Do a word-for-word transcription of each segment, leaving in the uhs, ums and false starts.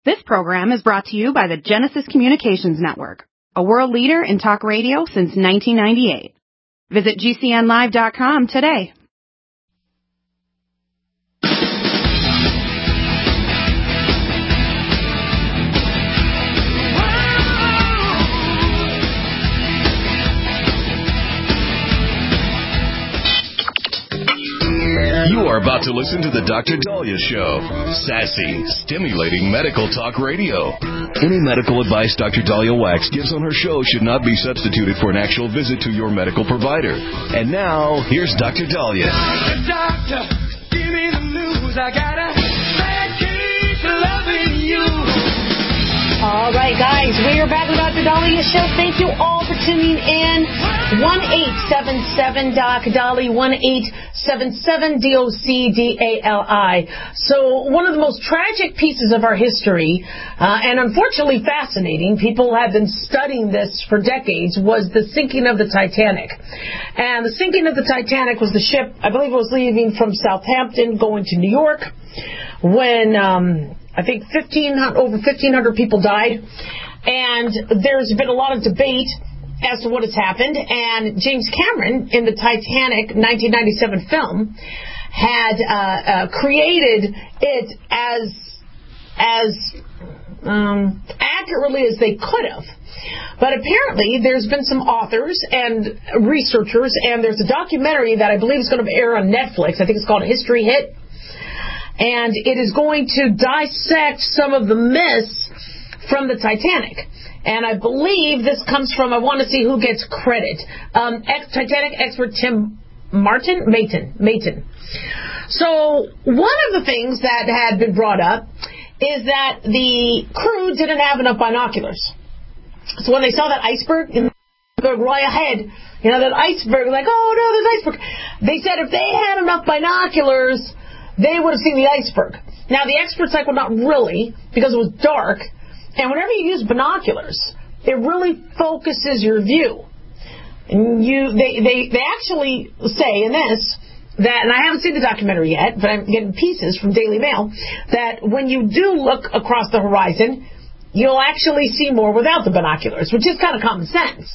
This program is brought to you by the Genesis Communications Network, a world leader in talk radio since nineteen ninety-eight. Visit G C N live dot com today. You are about to listen to the Doctor Daliah Show. Sassy, stimulating medical talk radio. Any medical advice Doctor Daliah Wax gives on her show should not be substituted for an actual visit to your medical provider. And now, here's Doctor Daliah. Doctor, give me the news. I got a bad case of loving you. All right, guys, we are back with Doctor Daliah Show. Thank you all for tuning in. one eight seven seven doc Dali, one eight seven seven D O C D A L I. So one of the most tragic pieces of our history, uh, and unfortunately fascinating, people have been studying this for decades, was the sinking of the Titanic. And the sinking of the Titanic was the ship, I believe it was leaving from Southampton going to New York, when um, I think fifteen hundred, over fifteen hundred people died. And there's been a lot of debate as to what has happened, and James Cameron, in the Titanic nineteen ninety-seven film, had uh, uh, created it as as um, accurately as they could have. But apparently there's been some authors and researchers, and there's a documentary that I believe is going to air on Netflix. I think it's called History Hit, and it is going to dissect some of the myths from the Titanic. And I believe this comes from, I want to see who gets credit. Um, ex- Titanic expert Tim Martin? Mayton. Mayton. So one of the things that had been brought up is that the crew didn't have enough binoculars. So when they saw that iceberg in the iceberg right ahead, you know, that iceberg, like, oh no, there's iceberg. They said if they had enough binoculars, they would have seen the iceberg. Now the experts like, well, not really, because it was dark. And whenever you use binoculars, it really focuses your view. And you, they, they, they actually say in this that, and I haven't seen the documentary yet, but I'm getting pieces from Daily Mail, that when you do look across the horizon, you'll actually see more without the binoculars, which is kind of common sense.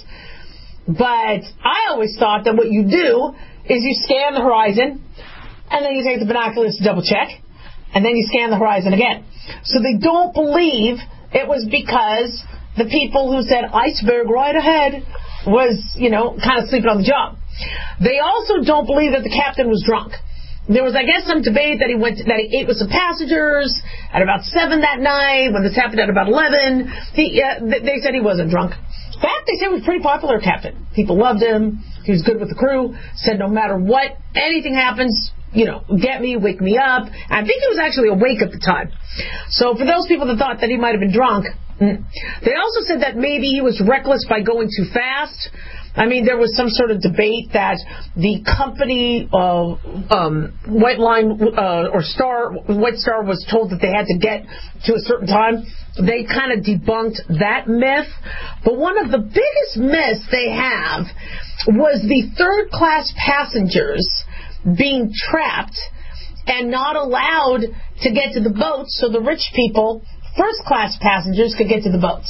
But I always thought that what you do is you scan the horizon, and then you take the binoculars to double check, and then you scan the horizon again. So they don't believe it was because the people who said iceberg right ahead was, you know, kind of sleeping on the job. They also don't believe that the captain was drunk. There was, I guess, some debate that he went to, that he ate with some passengers at about seven that night. When this happened at about eleven, he, uh, they said he wasn't drunk. In fact, they said he was a pretty popular captain. People loved him. He was good with the crew. Said no matter what, anything happens, you know, get me, wake me up. I think he was actually awake at the time. So for those people that thought that he might have been drunk, they also said that maybe he was reckless by going too fast. I mean, there was some sort of debate that the company, uh, um, White Line uh, or Star, White Star was told that they had to get to a certain time. They kind of debunked that myth. But one of the biggest myths they have was the third-class passengers being trapped and not allowed to get to the boats so the rich people, first-class passengers, could get to the boats.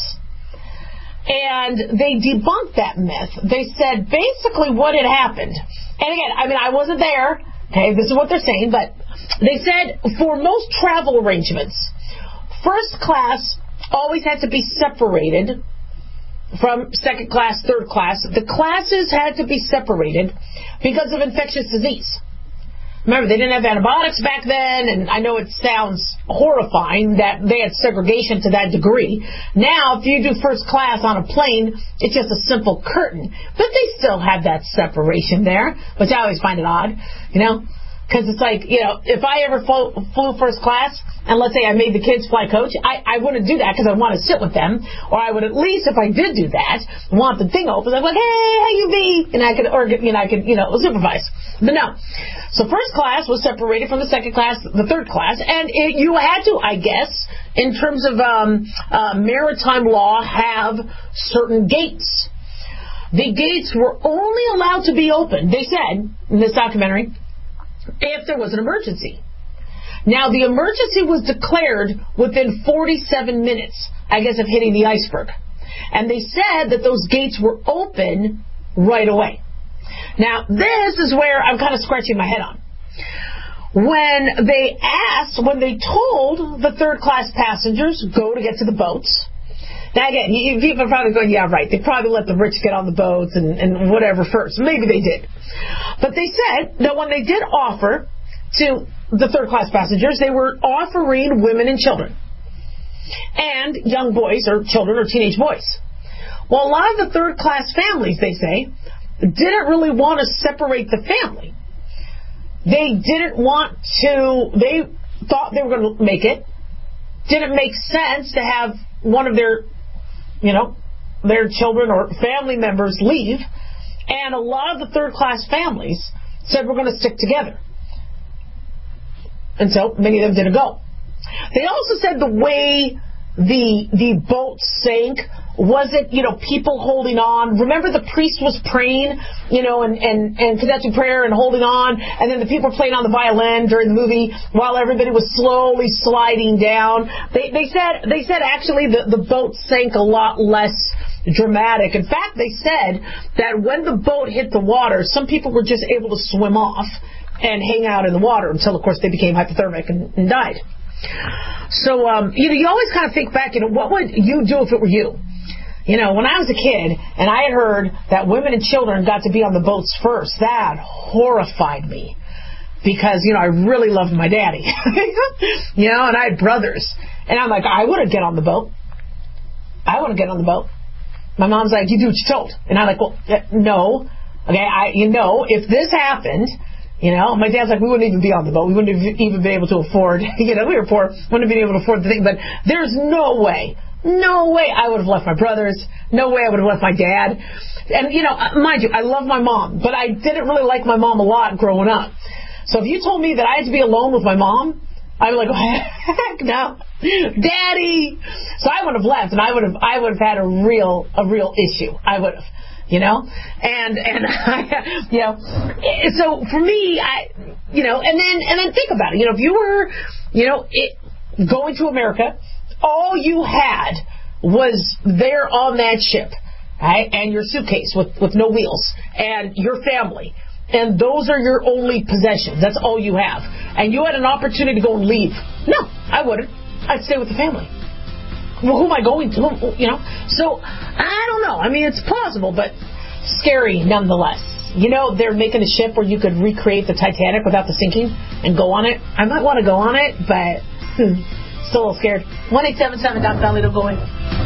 And they debunked that myth. They said basically what had happened, and again, I mean, I wasn't there, okay, this is what they're saying, but they said for most travel arrangements, first class always had to be separated from second class, third class. The classes had to be separated because of infectious disease. Remember, they didn't have antibiotics back then, and I know it sounds horrifying that they had segregation to that degree. Now, if you do first class on a plane, it's just a simple curtain. But they still have that separation there, which I always find it odd, you know? Because it's like, you know, if I ever flew, flew first class, and let's say I made the kids fly coach, I, I wouldn't do that because I want to sit with them. Or I would at least, if I did do that, want the thing open. I'm like, hey, how you be? And I could, or, you know, I could, you know, supervise. But no. So first class was separated from the second class, the third class, and it, you had to, I guess, in terms of um, uh, maritime law, have certain gates. The gates were only allowed to be open, they said, in this documentary, if there was an emergency. Now, the emergency was declared within forty-seven minutes, I guess, of hitting the iceberg. And they said that those gates were open right away. Now, this is where I'm kind of scratching my head on. When they asked, when they told the third-class passengers, go to get to the boats. Now, again, you, people are probably going, yeah, right. They probably let the rich get on the boats and, and whatever first. Maybe they did. But they said that when they did offer to the third-class passengers, they were offering women and children. And young boys or children or teenage boys. Well, a lot of the third-class families, they say, didn't really want to separate the family. They didn't want to, they thought they were going to make it. Didn't make sense to have one of their, you know, their children or family members leave. And a lot of the third-class families said, we're going to stick together. And so many of them didn't go. They also said the way the the boat sank wasn't, you know, people holding on. Remember the priest was praying, you know, and, and, and conducting prayer and holding on, and then the people were playing on the violin during the movie while everybody was slowly sliding down. They they said they said actually the, the boat sank a lot less dramatic. In fact, they said that when the boat hit the water, some people were just able to swim off and hang out in the water until, of course, they became hypothermic and, and died. So, um, you know, you always kind of think back, you know, what would you do if it were you? You know, when I was a kid and I had heard that women and children got to be on the boats first, that horrified me because, you know, I really loved my daddy, you know, and I had brothers. And I'm like, I wouldn't get on the boat. I wouldn't get on the boat. My mom's like, you do what you're told. And I'm like, well, no. Okay, I, you know, if this happened, you know, my dad's like, we wouldn't even be on the boat. We wouldn't have even been able to afford, you know, we were poor, wouldn't have been able to afford the thing. But there's no way, no way I would have left my brothers. No way I would have left my dad. And, you know, mind you, I love my mom, but I didn't really like my mom a lot growing up. So if you told me that I had to be alone with my mom, I'd be like, oh, heck no, Daddy. So I would have left, and I would have, I would have had a real, a real issue. I would have. You know, and and I, you know, so for me, I, you know, and then and then think about it. You know, if you were, you know, it, going to America, all you had was there on that ship, right, and your suitcase with with no wheels, and your family, and those are your only possessions. That's all you have, and you had an opportunity to go and leave. No, I wouldn't. I'd stay with the family. Well, who am I going to? You know? So, I don't know. I mean, it's plausible, but scary nonetheless. You know, they're making a ship where you could recreate the Titanic without the sinking and go on it. I might want to go on it, but hmm, still a little scared. one eight seven seven Doc Dolly to go in.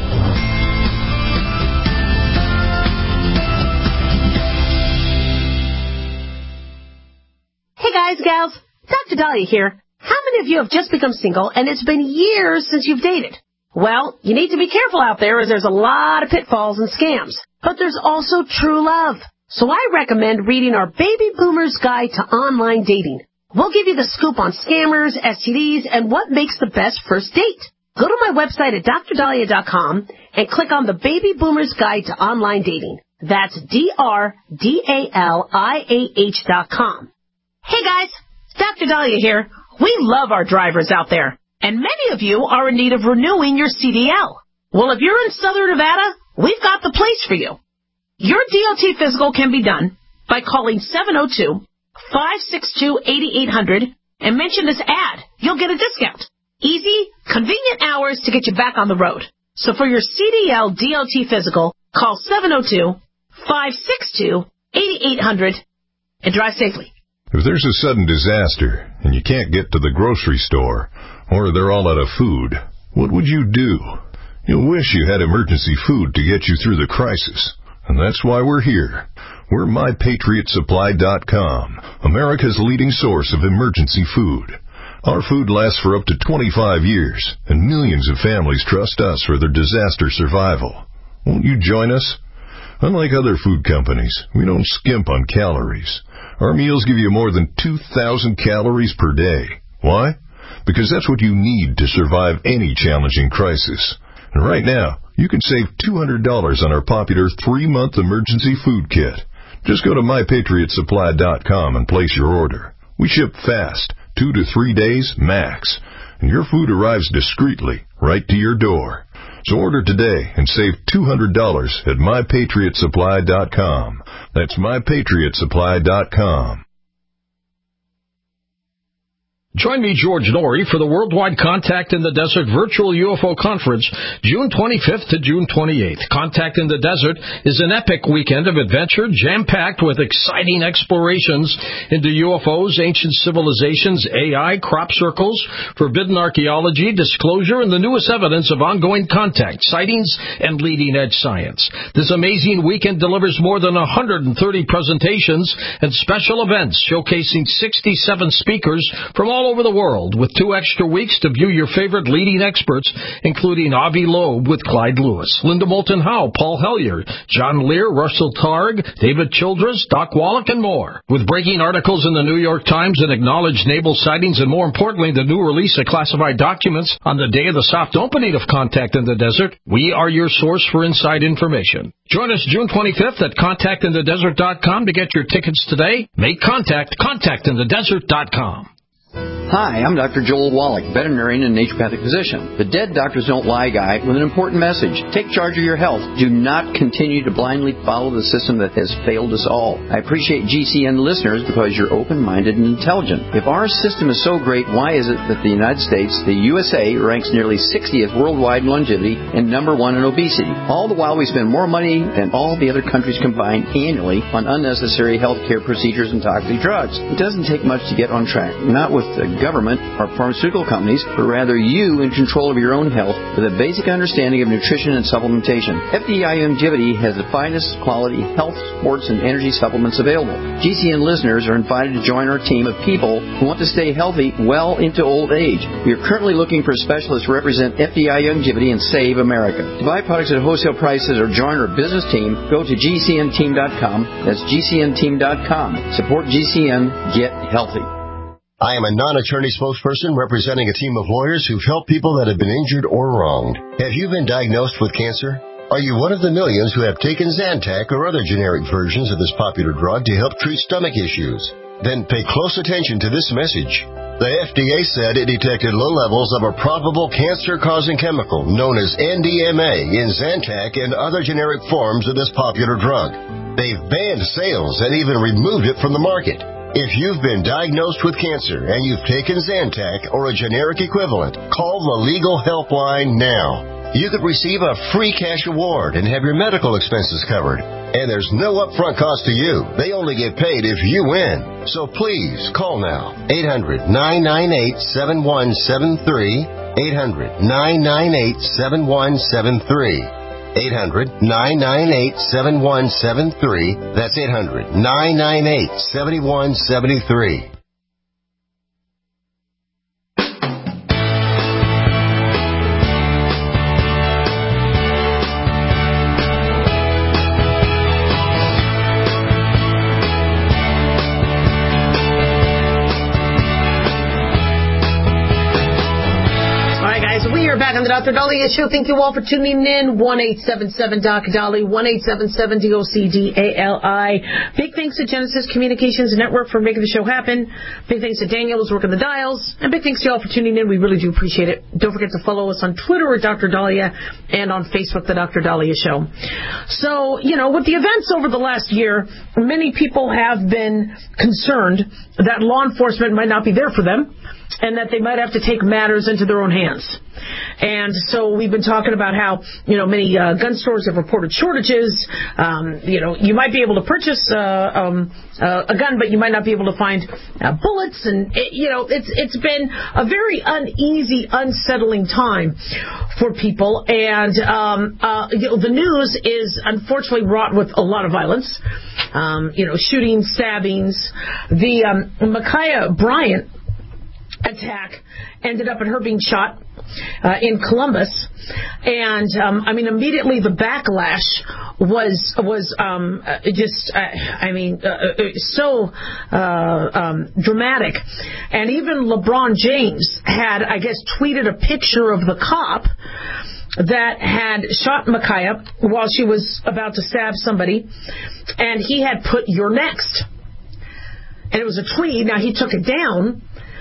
Hey guys, gals, Doctor Dahlia here. How many of you have just become single and it's been years since you've dated? Well, you need to be careful out there as there's a lot of pitfalls and scams. But there's also true love. So I recommend reading our Baby Boomer's Guide to Online Dating. We'll give you the scoop on scammers, S T Ds, and what makes the best first date. Go to my website at dr dahlia dot com and click on the Baby Boomer's Guide to Online Dating. That's D R D A L I A H dot com. Hey guys, Doctor Dahlia here. We love our drivers out there. And many of you are in need of renewing your C D L. Well, if you're in Southern Nevada, we've got the place for you. Your D O T physical can be done by calling seven oh two, five six two, eight eight hundred and mention this ad. You'll get a discount. Easy, convenient hours to get you back on the road. So for your C D L D O T physical, call seven oh two, five six two, eight eight hundred and drive safely. If there's a sudden disaster and you can't get to the grocery store, or they're all out of food, what would you do? You'll wish you had emergency food to get you through the crisis. And that's why we're here. We're my patriot supply dot com, America's leading source of emergency food. Our food lasts for up to twenty-five years, and millions of families trust us for their disaster survival. Won't you join us? Unlike other food companies, we don't skimp on calories. Our meals give you more than two thousand calories per day. Why? Because that's what you need to survive any challenging crisis. And right now, you can save two hundred dollars on our popular three-month emergency food kit. Just go to my patriot supply dot com and place your order. We ship fast, two to three days max. And your food arrives discreetly right to your door. So order today and save two hundred dollars at my patriot supply dot com. That's my patriot supply dot com. Join me, George Norrie, for the Worldwide Contact in the Desert Virtual U F O Conference, June twenty-fifth to June twenty-eighth. Contact in the Desert is an epic weekend of adventure, jam-packed with exciting explorations into U F Os, ancient civilizations, A I, crop circles, forbidden archaeology, disclosure, and the newest evidence of ongoing contact, sightings, and leading-edge science. This amazing weekend delivers more than one hundred thirty presentations and special events showcasing sixty-seven speakers from all over the world, with two extra weeks to view your favorite leading experts, including Avi Loeb with Clyde Lewis, Linda Moulton Howe, Paul Hellyer, John Lear, Russell Targ, David Childress, Doc Wallach, and more. With breaking articles in the New York Times and acknowledged naval sightings, and more importantly, the new release of classified documents on the day of the soft opening of Contact in the Desert, we are your source for inside information. Join us June twenty-fifth at contact in the desert dot com to get your tickets today. Make contact, contact in the desert dot com. Hi, I'm Doctor Joel Wallach, veterinarian and naturopathic physician. The Dead Doctors Don't Lie guy with an important message. Take charge of your health. Do not continue to blindly follow the system that has failed us all. I appreciate G C N listeners because you're open-minded and intelligent. If our system is so great, why is it that the United States, the U S A, ranks nearly sixtieth worldwide in longevity and number one in obesity? All the while we spend more money than all the other countries combined annually on unnecessary health care procedures and toxic drugs. It doesn't take much to get on track. Not with the government or pharmaceutical companies, but rather you in control of your own health with a basic understanding of nutrition and supplementation. F D I Longevity has the finest quality health, sports, and energy supplements available. G C N listeners are invited to join our team of people who want to stay healthy well into old age. We are currently looking for specialists to represent F D I Longevity and Save America. To buy products at wholesale prices or join our business team, go to G C N team dot com. That's G C N team dot com. Support G C N. Get healthy. I am a non-attorney spokesperson representing a team of lawyers who've helped people that have been injured or wronged. Have you been diagnosed with cancer? Are you one of the millions who have taken Zantac or other generic versions of this popular drug to help treat stomach issues? Then pay close attention to this message. The F D A said it detected low levels of a probable cancer-causing chemical known as N D M A in Zantac and other generic forms of this popular drug. They've banned sales and even removed it from the market. If you've been diagnosed with cancer and you've taken Zantac or a generic equivalent, call the Legal Helpline now. You could receive a free cash award and have your medical expenses covered. And there's no upfront cost to you. They only get paid if you win. So please, call now. eight hundred, nine nine eight, seven one seven three. eight hundred, nine nine eight, seven one seven three. eight hundred, nine nine eight, seven one seven three. That's eight hundred, nine nine eight, seven one seven three. Back on the Doctor Daliah Show. Thank you all for tuning in. one eight seven seven D O C D A L I, one eight seven seven D O C D A L I. Big thanks to Genesis Communications Network for making the show happen. Big thanks to Daniel who's working the dials. And big thanks to you all for tuning in. We really do appreciate it. Don't forget to follow us on Twitter at Doctor Daliah and on Facebook, the Doctor Daliah Show. So, you know, with the events over the last year, many people have been concerned that law enforcement might not be there for them, and that they might have to take matters into their own hands. And so we've been talking about how, you know, many uh, gun stores have reported shortages. Um, you know, you might be able to purchase uh, um, uh, a gun, but you might not be able to find uh, bullets. And, it, you know, it's it's been a very uneasy, unsettling time for people. And, um, uh, you know, the news is unfortunately wrought with a lot of violence. Um, you know, shootings, stabbings. The um, Micaiah Bryant attack ended up in her being shot uh, in Columbus, and um, I mean immediately the backlash was was um, uh, just uh, I mean uh, so uh, um, dramatic, and even LeBron James had, I guess, tweeted a picture of the cop that had shot Micaiah while she was about to stab somebody, and he had put "you're next," and it was a tweet. Now he took it down.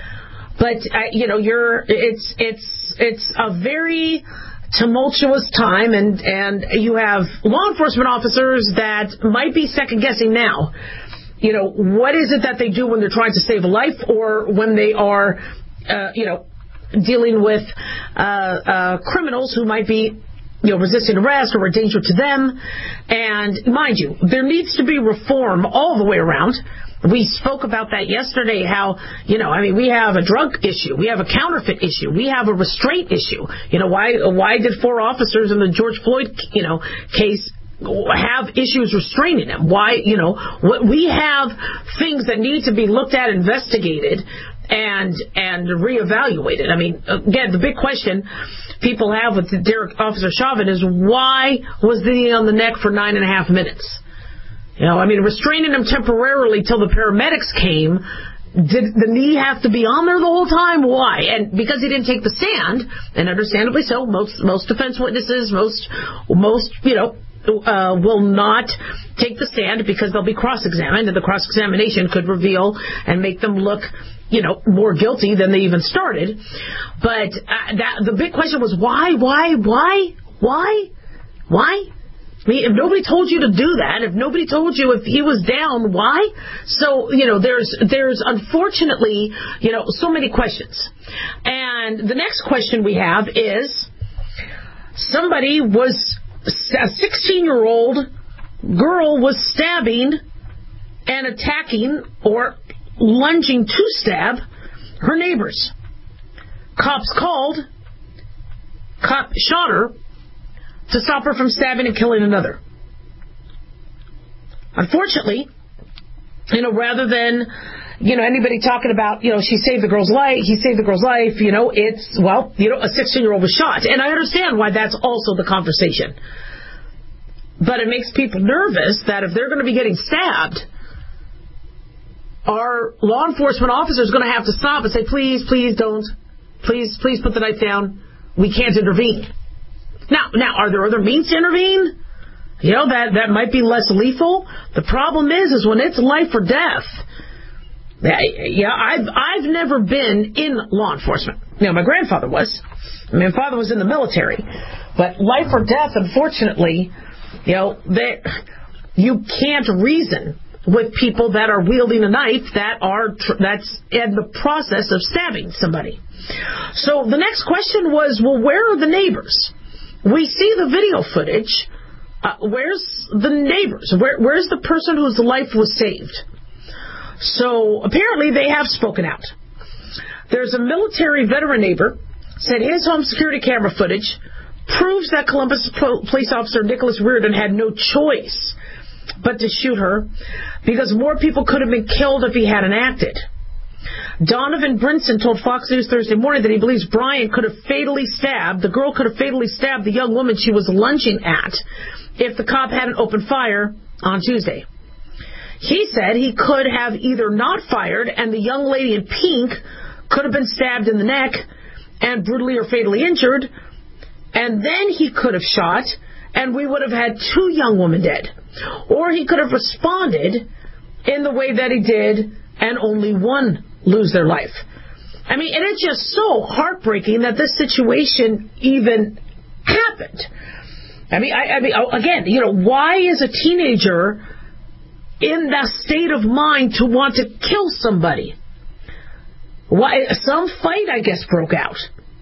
But, uh, you know, you're, it's, it's, it's a very tumultuous time, and, and you have law enforcement officers that might be second-guessing now. You know, what is it that they do when they're trying to save a life, or when they are, uh, you know, dealing with uh, uh, criminals who might be, you know, resisting arrest or a danger to them. And mind you, there needs to be reform all the way around. We spoke about that yesterday, how, you know, I mean, we have a drug issue. We have a counterfeit issue. We have a restraint issue. You know, why why did four officers in the George Floyd, you know, case have issues restraining them? Why, you know, we have things that need to be looked at, investigated, and and reevaluated. I mean, again, the big question people have with Derek Officer Chauvin is, why was the knee on the neck for nine and a half minutes? You know, I mean, restraining him temporarily till the paramedics came. Did the knee have to be on there the whole time? Why? And because he didn't take the stand, and understandably so, most most defense witnesses, most most you know, uh, will not take the stand because they'll be cross-examined, and the cross-examination could reveal and make them look, you know, more guilty than they even started. But uh, that, the big question was, why, why, why, why, why? I mean, if nobody told you to do that, if nobody told you if he was down, why? So, you know, there's, there's unfortunately, you know, so many questions. And the next question we have is, somebody was, a sixteen-year-old girl was stabbing and attacking or lunging to stab her neighbors. Cops called, cop shot her to stop her from stabbing and killing another. Unfortunately, you know, rather than, you know, anybody talking about, you know, she saved the girl's life, he saved the girl's life, you know, it's, well, you know, a sixteen-year-old was shot. And I understand why that's also the conversation. But it makes people nervous that if they're going to be getting stabbed, our law enforcement officer is going to have to stop and say, please, please don't. Please, please put the knife down. We can't intervene. Now, now, are there other means to intervene? You know, that, that might be less lethal. The problem is, is when it's life or death. Yeah, I've, I've never been in law enforcement. You know, my grandfather was. My father was in the military. But life or death, unfortunately, you know, you can't reason with people that are wielding a knife that are tr- that's in the process of stabbing somebody. So the next question was, well, where are the neighbors? We see the video footage. Uh, where's the neighbors? Where, where's the person whose life was saved? So apparently they have spoken out. There's a military veteran neighbor said his home security camera footage proves that Columbus police officer Nicholas Reardon had no choice but to shoot her because more people could have been killed if he hadn't acted. Donovan Brinson told Fox News Thursday morning that he believes Bryant could have fatally stabbed, the girl could have fatally stabbed the young woman she was lunging at if the cop hadn't opened fire on Tuesday. He said he could have either not fired and the young lady in pink could have been stabbed in the neck and brutally or fatally injured, and then he could have shot and we would have had two young women dead. Or he could have responded in the way that he did and only one lose their life. I mean, and it's just so heartbreaking that this situation even happened. I mean, I, I mean, again, you know, why is a teenager in that state of mind to want to kill somebody? Why? Some fight, I guess, broke out.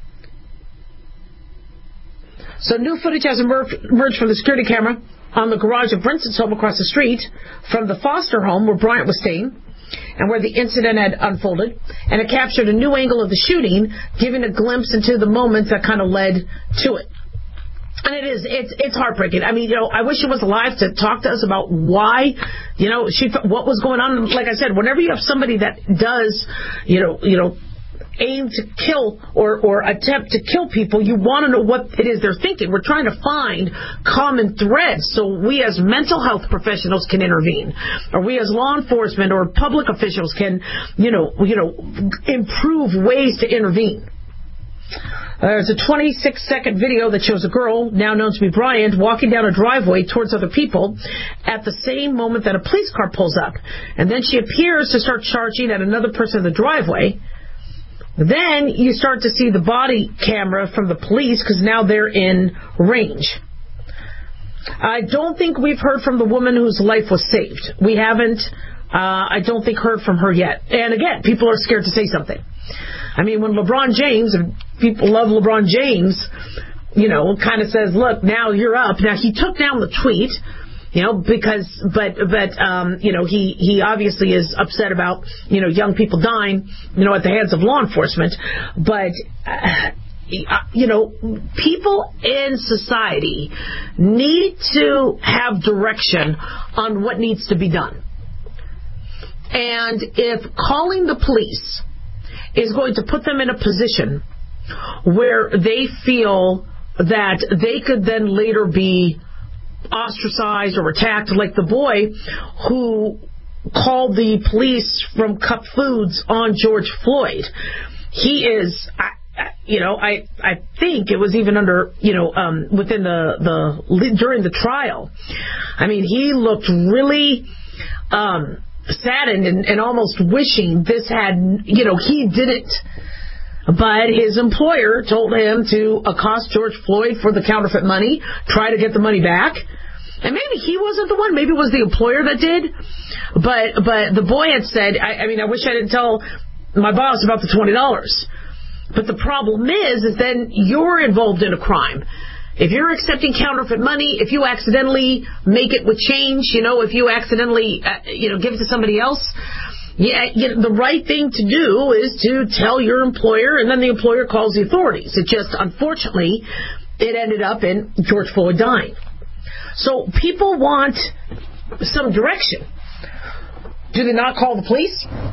So new footage has emerged, emerged from the security camera on the garage of Brinson's home across the street from the Foster home where Bryant was staying and where the incident had unfolded, and it captured a new angle of the shooting, giving a glimpse into the moments that kind of led to it. And it is, it's, it's heartbreaking. I mean, you know, I wish she was alive to talk to us about why, you know, she, what was going on. Like I said, whenever you have somebody that does, you know, you know, aim to kill or, or attempt to kill people, you want to know what it is they're thinking. We're trying to find common threads so we as mental health professionals can intervene, or we as law enforcement or public officials can, you know, you know, improve ways to intervene. There's a twenty-six second video that shows a girl, now known to be Bryant, walking down a driveway towards other people at the same moment that a police car pulls up. And then she appears to start charging at another person in the driveway. Then you start to see the body camera from the police because now they're in range. I don't think we've heard from the woman whose life was saved. We haven't, uh, I don't think, heard from her yet. And again, people are scared to say something. I mean, when LeBron James, people love LeBron James, you know, kind of says, look, now you're up. Now, he took down the tweet, you know, because, but, but, um, you know, he, he obviously is upset about, you know, young people dying, you know, at the hands of law enforcement. But, uh, you know, people in society need to have direction on what needs to be done. And if calling the police is going to put them in a position where they feel that they could then later be ostracized or attacked, like the boy who called the police from Cup Foods on George Floyd. He is, you know, I I think it was even under, you know, um, within the, the, during the trial. I mean, he looked really um, saddened and, and almost wishing this had, you know, he didn't. But his employer told him to accost George Floyd for the counterfeit money, try to get the money back. And maybe he wasn't the one. Maybe it was the employer that did. But but the boy had said, I, I mean, I wish I didn't tell my boss about the twenty dollars. But the problem is, is then you're involved in a crime. If you're accepting counterfeit money, if you accidentally make it with change, you know, if you accidentally, uh, you know, give it to somebody else, yeah, you know, the right thing to do is to tell your employer, and then the employer calls the authorities. It just, unfortunately, it ended up in George Floyd dying. So people want some direction. Do they not call the police?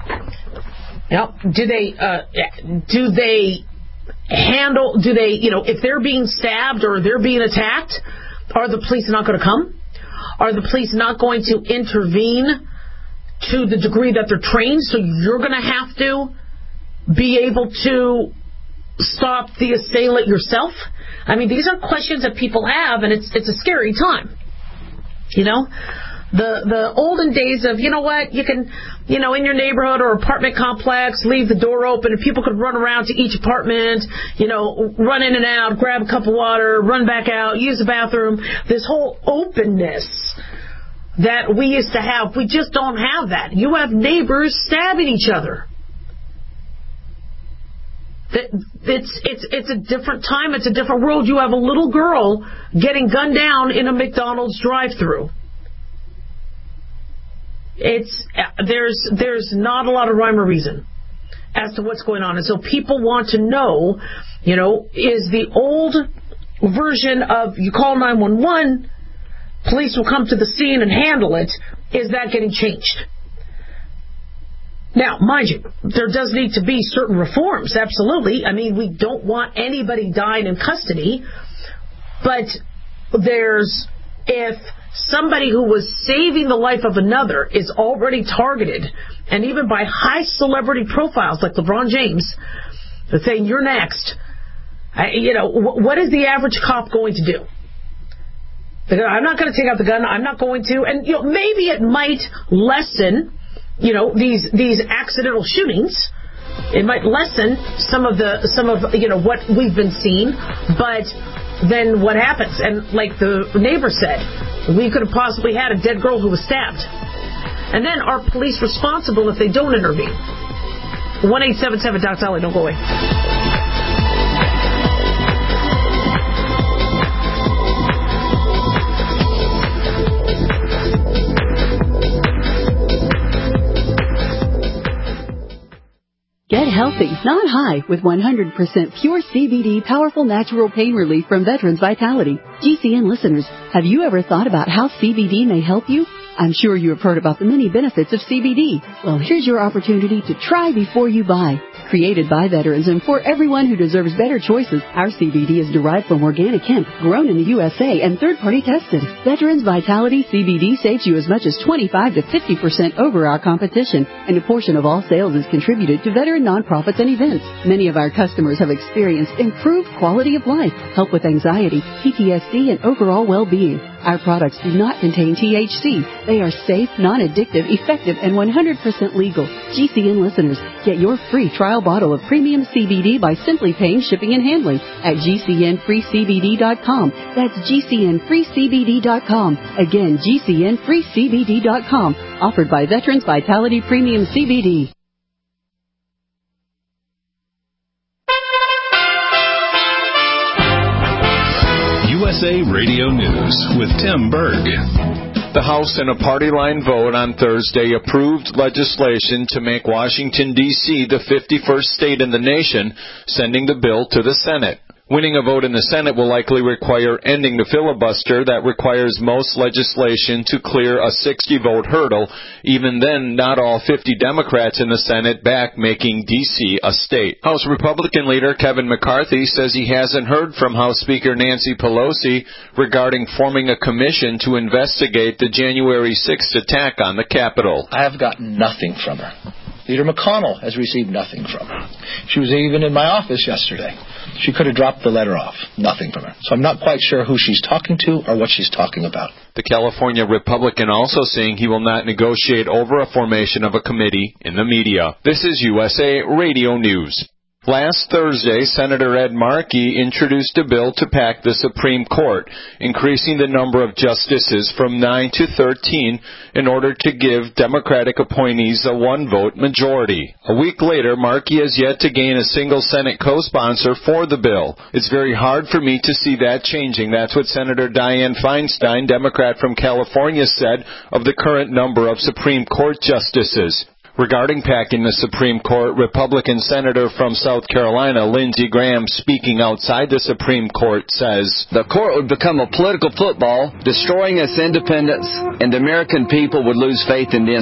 Yep. Do they, uh, do they handle, do they, you know, if they're being stabbed or they're being attacked, are the police not going to come? Are the police not going to intervene to the degree that they're trained? So you're going to have to be able to stop the assailant yourself? I mean, these are questions that people have, and it's it's a scary time. You know? The the olden days of, you know what, you can, you know, in your neighborhood or apartment complex, leave the door open and people could run around to each apartment, you know, run in and out, grab a cup of water, run back out, use the bathroom. This whole openness that we used to have, we just don't have that. You have neighbors stabbing each other. It's it's it's a different time. It's a different world. You have a little girl getting gunned down in a McDonald's drive-thru. It's there's there's not a lot of rhyme or reason as to what's going on, and so people want to know, you know, is the old version of you call nine one one, police will come to the scene and handle it, is that getting changed? Now, mind you, there does need to be certain reforms, absolutely. I mean, we don't want anybody dying in custody, but there's, if somebody who was saving the life of another is already targeted, and even by high celebrity profiles like LeBron James, they're saying, you're next. I, you know, what is the average cop going to do? I'm not going to take out the gun. I'm not going to. And, you know, maybe it might lessen, you know, these these accidental shootings. It might lessen some of the, some of, you know, what we've been seeing. But then what happens? And like the neighbor said, we could have possibly had a dead girl who was stabbed. And then are police responsible if they don't intervene? one eight seven seven Doc Dolly, don't go away. Get healthy, not high, with one hundred percent pure C B D powerful natural pain relief from Veterans Vitality. G C N listeners, have you ever thought about how C B D may help you? I'm sure you have heard about the many benefits of C B D. Well, here's your opportunity to try before you buy. Created by veterans and for everyone who deserves better choices, our C B D is derived from organic hemp, grown in the U S A and third-party tested. Veterans Vitality C B D saves you as much as twenty-five to fifty percent over our competition, and a portion of all sales is contributed to veteran nonprofits and events. Many of our customers have experienced improved quality of life, help with anxiety, P T S D, and overall well-being. Our products do not contain T H C. They are safe, non-addictive, effective, and one hundred percent legal. G C N listeners, get your free trial bottle of premium C B D by simply paying shipping and handling at G C N free C B D dot com. That's G C N free C B D dot com. Again, G C N free C B D dot com. Offered by Veterans Vitality Premium C B D. U S A Radio News with Tim Berg. The House, in a party-line vote on Thursday, approved legislation to make Washington, D C the fifty-first state in the nation, sending the bill to the Senate. Winning a vote in the Senate will likely require ending the filibuster that requires most legislation to clear a sixty-vote hurdle. Even then, not all fifty Democrats in the Senate back making D C a state. House Republican leader Kevin McCarthy says he hasn't heard from House Speaker Nancy Pelosi regarding forming a commission to investigate the January sixth attack on the Capitol. I have gotten nothing from her. Leader McConnell has received nothing from her. She was even in my office yesterday. She could have dropped the letter off. Nothing from her. So I'm not quite sure who she's talking to or what she's talking about. The California Republican also saying he will not negotiate over a formation of a committee in the media. This is U S A Radio News. Last Thursday, Senator Ed Markey introduced a bill to pack the Supreme Court, increasing the number of justices from nine to thirteen in order to give Democratic appointees a one-vote majority. A week later, Markey has yet to gain a single Senate co-sponsor for the bill. It's very hard for me to see that changing. That's what Senator Dianne Feinstein, Democrat from California, said of the current number of Supreme Court justices. Regarding packing the Supreme Court, Republican Senator from South Carolina, Lindsey Graham, speaking outside the Supreme Court, says, "The court would become a political football, destroying its independence, and the American people would lose faith in the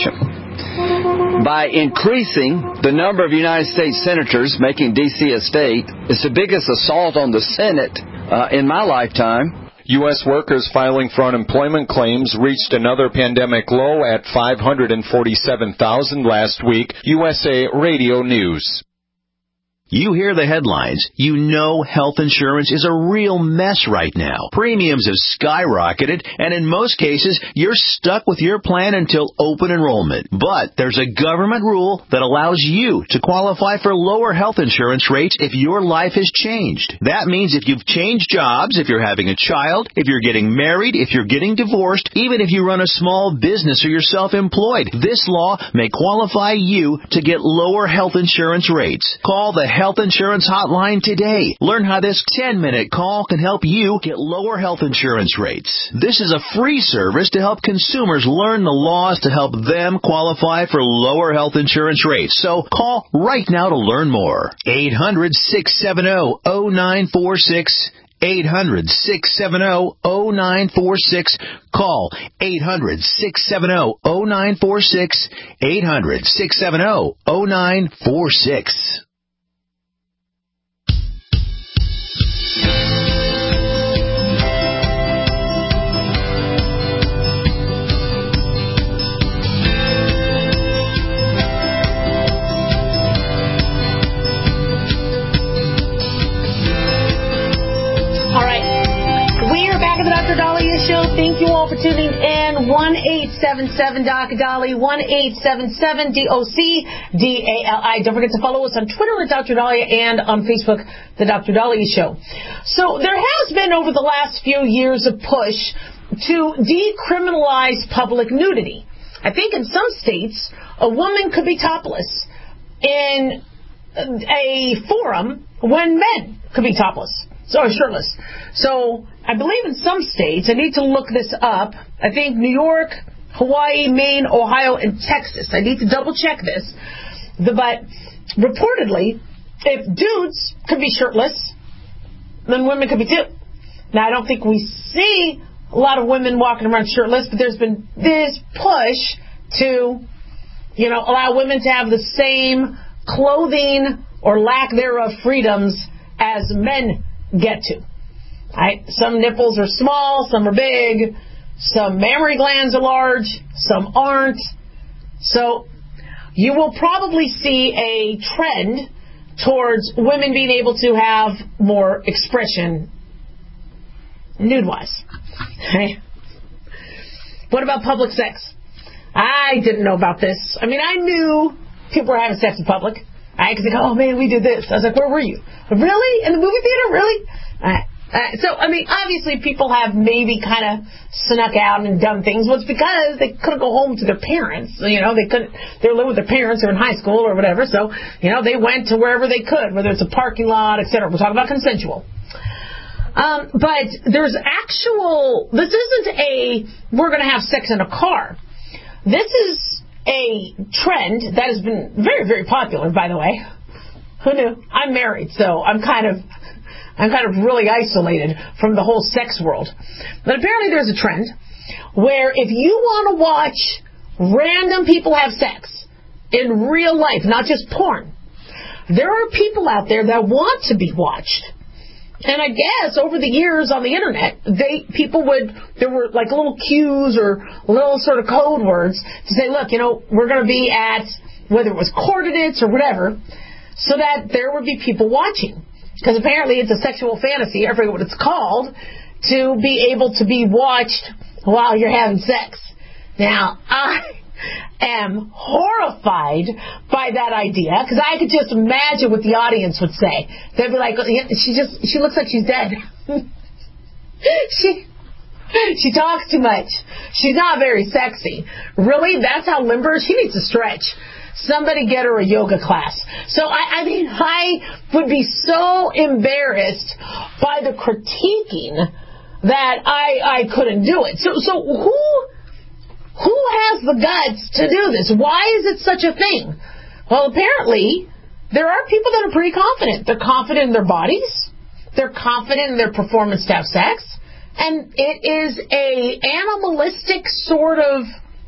institution. By increasing the number of United States senators, making D C a state, is the biggest assault on the Senate uh, in my lifetime." U S workers filing for unemployment claims reached another pandemic low at five hundred forty-seven thousand last week. U S A Radio News. You hear the headlines. You know health insurance is a real mess right now. Premiums have skyrocketed, and in most cases, you're stuck with your plan until open enrollment. But there's a government rule that allows you to qualify for lower health insurance rates if your life has changed. That means if you've changed jobs, if you're having a child, if you're getting married, if you're getting divorced, even if you run a small business or you're self-employed, this law may qualify you to get lower health insurance rates. Call the Health Insurance Hotline today. Learn how this ten-minute call can help you get lower health insurance rates. This is a free service to help consumers learn the laws to help them qualify for lower health insurance rates. So call right now to learn more. eight hundred, six seven zero, zero nine four six. eight hundred, six seven zero, zero nine four six. Call eight hundred, six seven zero, zero nine four six. eight hundred, six seven zero, zero nine four six. Doctor Dahlia Show. Thank you all for tuning in. one eight seven seven Doc Dolly, one eight seven seven D O C D A L I. Don't forget to follow us on Twitter at Doctor Dahlia and on Facebook, The Doctor Dahlia Show. So there has been over the last few years a push to decriminalize public nudity. I think in some states a woman could be topless in a forum when men could be topless. Or shirtless. So I believe in some states, I need to look this up. I think New York, Hawaii, Maine, Ohio, and Texas. I need to double check this. But reportedly, if dudes could be shirtless, then women could be too. Now I don't think we see a lot of women walking around shirtless, but there's been this push to, you know, allow women to have the same clothing or lack thereof freedoms as men get to. Right? Some nipples are small, some are big, some mammary glands are large, some aren't. So you will probably see a trend towards women being able to have more expression nude-wise. Hey. What about public sex? I didn't know about this. I mean, I knew people were having sex in public. I could think, oh, man, we did this. I was like, where were you? Really? In the movie theater? Really? Uh, uh, so, I mean, obviously people have maybe kind of snuck out and done things. Well, it's because they couldn't go home to their parents. You know, they couldn't, they were living with their parents or in high school or whatever. So, you know, they went to wherever they could, whether it's a parking lot, et cetera. We're talking about consensual. Um, but there's actual, this isn't a, we're going to have sex in a car. This is a trend that has been very, very popular, by the way. Who knew? I'm married, so I'm kind of, I'm kind of really isolated from the whole sex world. But apparently there's a trend where if you want to watch random people have sex in real life, not just porn, there are people out there that want to be watched. And I guess over the years on the internet, they people would, there were like little cues or little sort of code words to say, look, you know, we're going to be at, whether it was coordinates or whatever, so that there would be people watching. Because apparently it's a sexual fantasy, I forget what it's called, to be able to be watched while you're having sex. Now, I am horrified by that idea, because I could just imagine what the audience would say. They'd be like, she just, she looks like she's dead. she, she talks too much. She's not very sexy. Really? That's how limber? She needs to stretch. Somebody get her a yoga class. So, I, I mean, I would be so embarrassed by the critiquing that I, I couldn't do it. So, so who... Who has the guts to do this? Why is it such a thing? Well, apparently, there are people that are pretty confident. They're confident in their bodies. They're confident in their performance to have sex. And it is a animalistic sort of,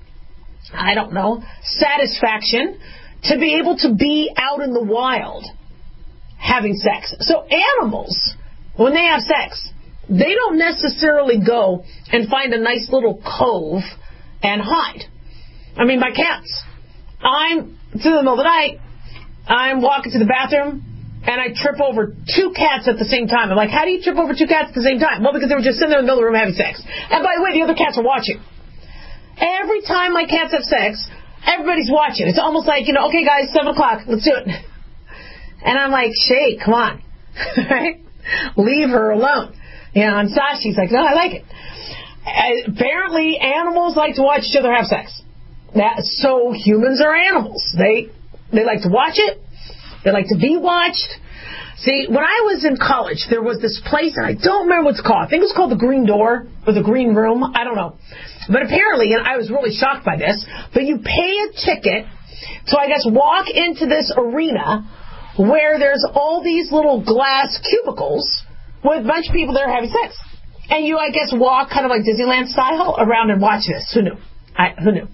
I don't know, satisfaction to be able to be out in the wild having sex. So animals, when they have sex, they don't necessarily go and find a nice little cove and hide. I mean, my cats. I'm, through the middle of the night, I'm walking to the bathroom, and I trip over two cats at the same time. I'm like, how do you trip over two cats at the same time? Well, because they were just sitting there in the middle of the room having sex. And by the way, the other cats are watching. Every time my cats have sex, everybody's watching. It's almost like, you know, okay, guys, seven o'clock, let's do it. And I'm like, Shay, come on. Right? Leave her alone. You know, and Sashi's like, no, I like it. Apparently, animals like to watch each other have sex. That, so humans are animals. They they like to watch it. They like to be watched. See, when I was in college, there was this place, and I don't remember what it's called. I think it was called the Green Door or the Green Room. I don't know. But apparently, and I was really shocked by this, but you pay a ticket to, I guess, walk into this arena where there's all these little glass cubicles with a bunch of people there having sex. And you, I guess, walk kind of like Disneyland style around and watch this. Who knew? I, who knew?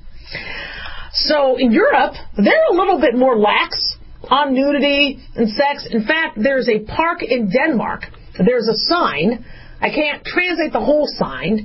So in Europe, they're a little bit more lax on nudity and sex. In fact, there's a park in Denmark. There's a sign. I can't translate the whole sign.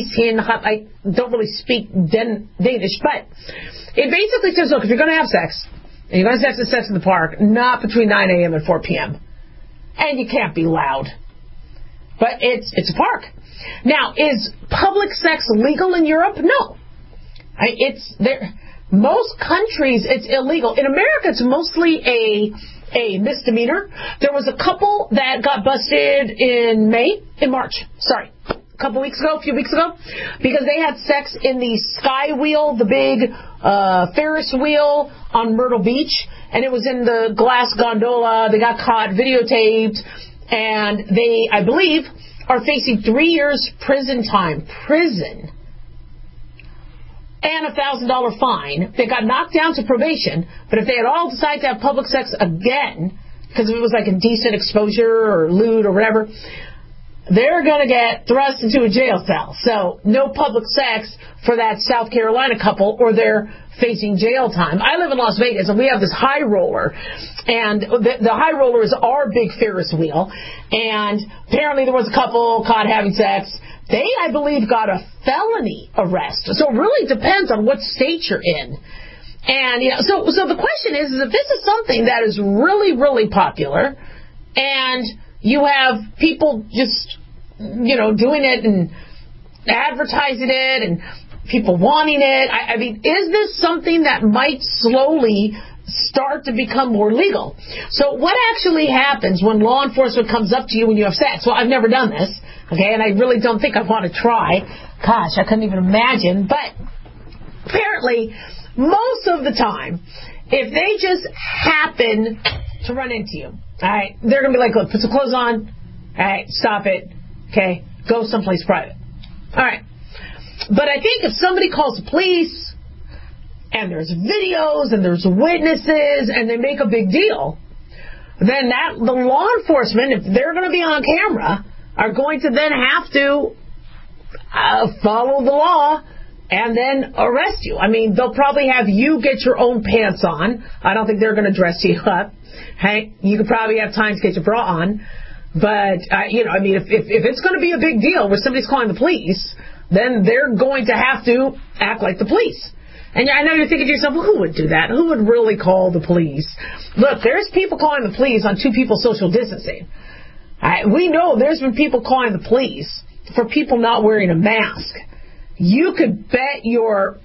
I don't really speak Den- Danish, but it basically says, look, if you're going to have sex, and you're going to have sex in the park, not between nine a.m. and four p.m. And you can't be loud. But it's it's a park. Now, is public sex legal in Europe? No. I, it's there. Most countries, it's illegal. In America, it's mostly a a misdemeanor. There was a couple that got busted in May, in March. Sorry, a couple weeks ago, a few weeks ago, because they had sex in the Sky Wheel, the big uh, Ferris wheel on Myrtle Beach, and it was in the glass gondola. They got caught, videotaped. And they, I believe, are facing three years prison time. Prison. And a one thousand dollars fine. They got knocked down to probation. But if they had all decided to have public sex again, because if it was like indecent exposure or lewd or whatever, they're going to get thrust into a jail cell. So no public sex for that South Carolina couple, or they're facing jail time. I live in Las Vegas, and we have this high roller, and the, the high roller is our big Ferris wheel, and apparently there was a couple caught having sex. They, I believe, got a felony arrest. So it really depends on what state you're in. And, you know, so, so the question is, is if this is something that is really, really popular, and you have people just, you know, doing it and advertising it and people wanting it. I, I mean, is this something that might slowly start to become more legal? So what actually happens when law enforcement comes up to you when you have sex? Well, I've never done this, okay, and I really don't think I want to try. Gosh, I couldn't even imagine. But apparently, most of the time, if they just happen to run into you, all right, they're going to be like, look, put some clothes on, all right, stop it, okay, go someplace private. All right. But I think if somebody calls the police, and there's videos, and there's witnesses, and they make a big deal, then that the law enforcement, if they're going to be on camera, are going to then have to uh, follow the law and then arrest you. I mean, they'll probably have you get your own pants on. I don't think they're going to dress you up. Hey, you could probably have time to get your bra on. But, uh, you know, I mean, if, if, if it's going to be a big deal where somebody's calling the police, then they're going to have to act like the police. And I know you're thinking to yourself, well, who would do that? Who would really call the police? Look, there's people calling the police on two people social distancing. I, we know there's been people calling the police for people not wearing a mask. You could bet your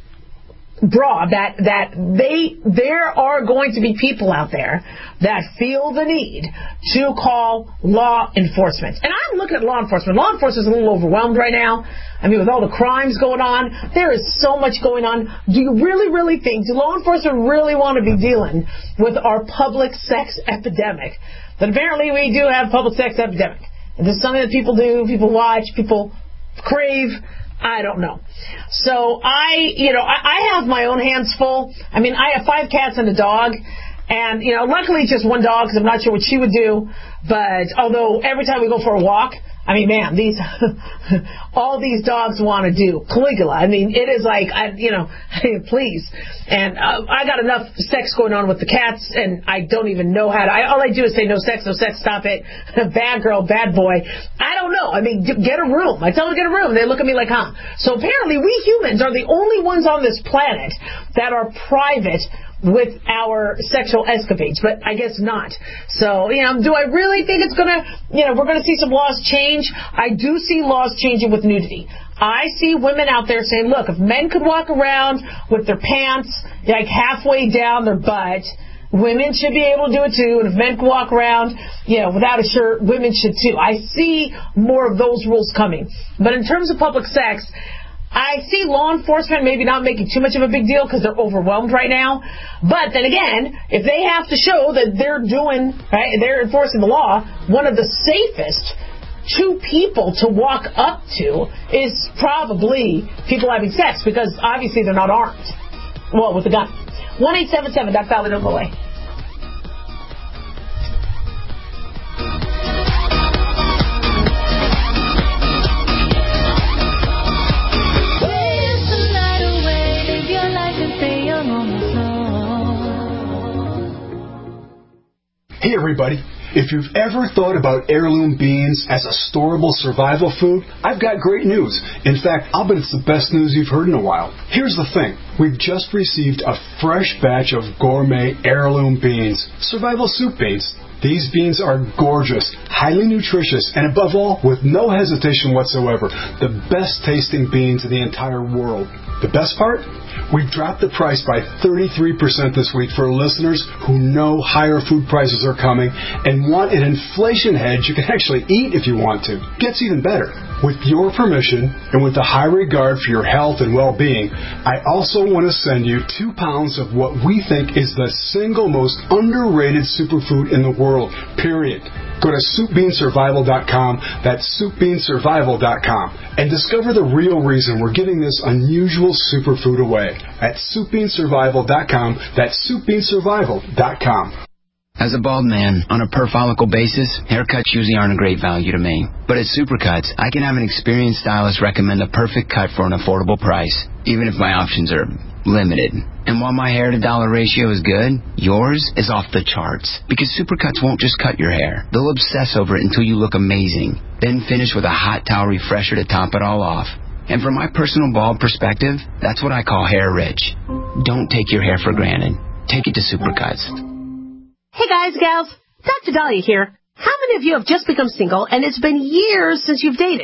bra that that they there are going to be people out there that feel the need to call law enforcement. And I'm looking at law enforcement. Law enforcement is a little overwhelmed right now. I mean, with all the crimes going on, there is so much going on. Do you really, really think, do law enforcement really want to be dealing with our public sex epidemic? That apparently we do have public sex epidemic. And this is something that people do, people watch, people crave. I don't know. So I, you know, I, I have my own hands full. I mean, I have five cats and a dog. And, you know, luckily just one dog because I'm not sure what she would do. But although every time we go for a walk, I mean, man, these all these dogs want to do Caligula. I mean, it is like, I, you know, please. And uh, I got enough sex going on with the cats, and I don't even know how to. I, all I do is say no sex, no sex, stop it. Bad girl, bad boy. I don't know. I mean, get a room. I tell them to get a room. They look at me like, huh? So apparently we humans are the only ones on this planet that are private with our sexual escapades, but I guess not. So, you know, do I really think it's going to, you know, we're going to see some laws change? I do see laws changing with nudity. I see women out there saying, look, if men could walk around with their pants like halfway down their butt, women should be able to do it too. And if men can walk around, you know, without a shirt, women should too. I see more of those rules coming. But in terms of public sex, I see law enforcement maybe not making too much of a big deal because they're overwhelmed right now. But then again, if they have to show that they're doing, right, they're enforcing the law, one of the safest two people to walk up to is probably people having sex because obviously they're not armed. Well, with a gun. one eight seven seven, Doctor Dolly, don't go away. Hey everybody, if you've ever thought about heirloom beans as a storable survival food, I've got great news. In fact, I'll bet it's the best news you've heard in a while. Here's the thing. We've just received a fresh batch of gourmet heirloom beans, survival soup beans. These beans are gorgeous, highly nutritious, and above all, with no hesitation whatsoever, the best tasting beans in the entire world. The best part? We've dropped the price by thirty-three percent this week for listeners who know higher food prices are coming and want an inflation hedge you can actually eat if you want to. Gets even better. With your permission and with a high regard for your health and well-being, I also want to send you two pounds of what we think is the single most underrated superfood in the world, period. Go to soup bean survival dot com, that's soup bean survival dot com, and discover the real reason we're giving this unusual superfood away at soup bean survival dot com, that's soup bean survival dot com. As a bald man, on a per-follicle basis, haircuts usually aren't a great value to me. But at Supercuts, I can have an experienced stylist recommend a perfect cut for an affordable price, even if my options are limited. And while my hair-to-dollar ratio is good, yours is off the charts. Because Supercuts won't just cut your hair. They'll obsess over it until you look amazing. Then finish with a hot towel refresher to top it all off. And from my personal bald perspective, that's what I call hair rich. Don't take your hair for granted. Take it to Supercuts. Hey guys, gals, Doctor Dahlia here. How many of you have just become single and it's been years since you've dated?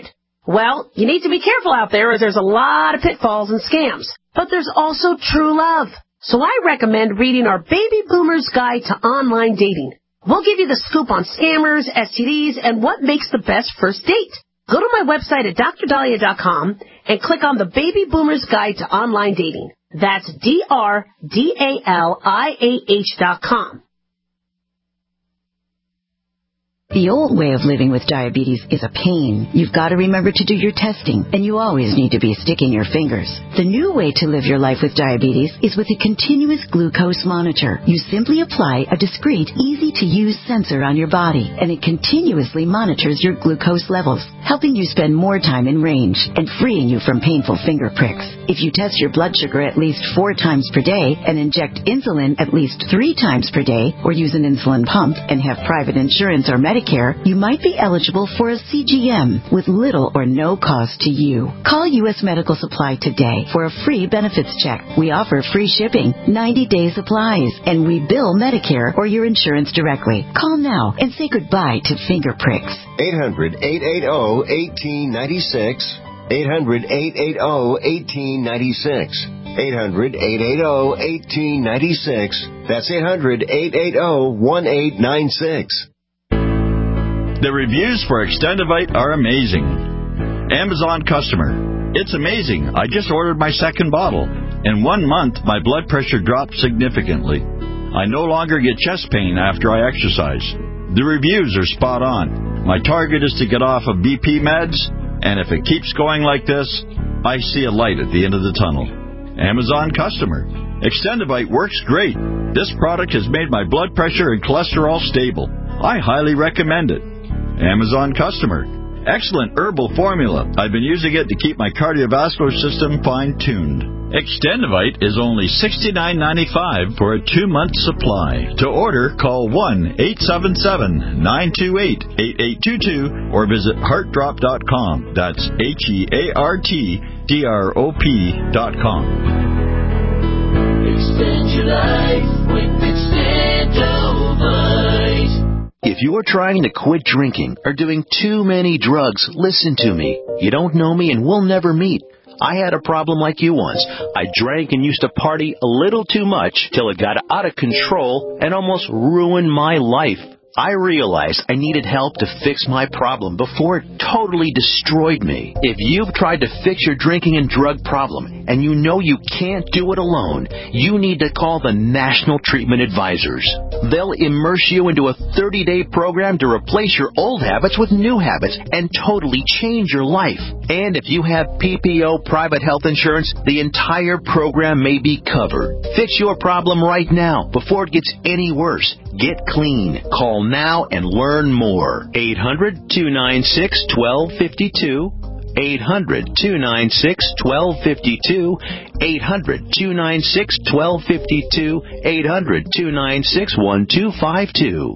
Well, you need to be careful out there as there's a lot of pitfalls and scams. But there's also true love. So I recommend reading our Baby Boomer's Guide to Online Dating. We'll give you the scoop on scammers, S T Ds, and what makes the best first date. Go to my website at dr dahlia dot com and click on the Baby Boomer's Guide to Online Dating. That's D R D A L I A H dot com. The old way of living with diabetes is a pain. You've got to remember to do your testing, and you always need to be sticking your fingers. The new way to live your life with diabetes is with a continuous glucose monitor. You simply apply a discreet, easy-to-use sensor on your body, and it continuously monitors your glucose levels, helping you spend more time in range and freeing you from painful finger pricks. If you test your blood sugar at least four times per day and inject insulin at least three times per day, or use an insulin pump and have private insurance or Medicare, you might be eligible for a C G M with little or no cost to you. Call U S Medical Supply today for a free benefits check. We offer free shipping, ninety-day supplies, and we bill Medicare or your insurance directly. Call now and say goodbye to finger pricks. eight hundred, eight eight zero, one eight nine six. eight hundred, eight eight zero, one eight nine six. eight hundred, eight eight zero, one eight nine six. That's eight hundred, eight eight zero, one eight nine six. The reviews for Extendivite are amazing. Amazon customer. It's amazing. I just ordered my second bottle. In one month, my blood pressure dropped significantly. I no longer get chest pain after I exercise. The reviews are spot on. My target is to get off of B P meds, and if it keeps going like this, I see a light at the end of the tunnel. Amazon customer. Extendivite works great. This product has made my blood pressure and cholesterol stable. I highly recommend it. Amazon customer. Excellent herbal formula. I've been using it to keep my cardiovascular system fine-tuned. Extendivite is only sixty-nine ninety-five for a two-month supply. To order, call one eight seven seven, nine two eight, eight eight two two or visit heart drop dot com. That's H E A R T D R O P dot com. Extend your life with Extendivite. If you're trying to quit drinking or doing too many drugs, listen to me. You don't know me and we'll never meet. I had a problem like you once. I drank and used to party a little too much till it got out of control and almost ruined my life. I realized I needed help to fix my problem before it totally destroyed me. If you've tried to fix your drinking and drug problem and you know you can't do it alone, you need to call the National Treatment Advisors. They'll immerse you into a thirty-day program to replace your old habits with new habits and totally change your life. And if you have P P O private health insurance, the entire program may be covered. Fix your problem right now before it gets any worse. Get clean. Call now and learn more. eight hundred, two nine six, one two five two. eight hundred, two nine six, one two five two. eight hundred, two nine six, one two five two. eight hundred, two nine six, one two five two.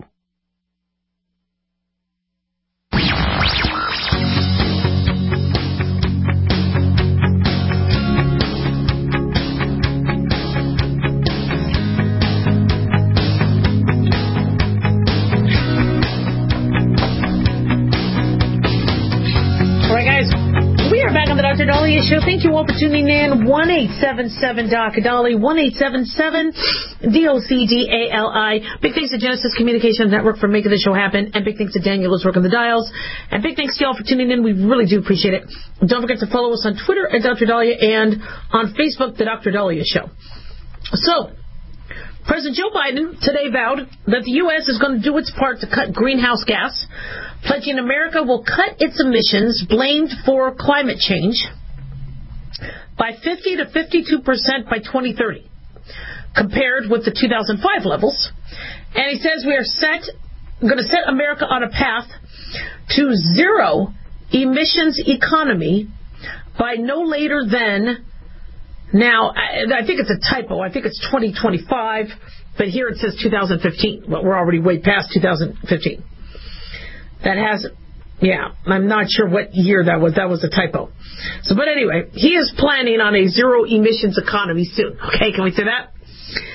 Doctor Dahlia Show. Thank you all for tuning in. one eight seven seven D O C Dolly, one eight seven seven D O C D A L I. Big thanks to Genesis Communications Network for making the show happen, and big thanks to Daniel who's working the dials, and big thanks to y'all for tuning in. We really do appreciate it. Don't forget to follow us on Twitter at Doctor Dahlia and on Facebook, The Doctor Dahlia Show. So, President Joe Biden today vowed that the U S is going to do its part to cut greenhouse gas, pledging America will cut its emissions blamed for climate change by fifty to fifty-two percent by twenty thirty, compared with the two thousand five levels. And he says we are set, going to set America on a path to zero emissions economy by no later than... Now, I think it's a typo. I think it's twenty twenty-five, but here it says two thousand fifteen. But we're already way past two thousand fifteen. That has, yeah, I'm not sure what year that was. That was a typo. So, but anyway, he is planning on a zero emissions economy soon. Okay, can we say that?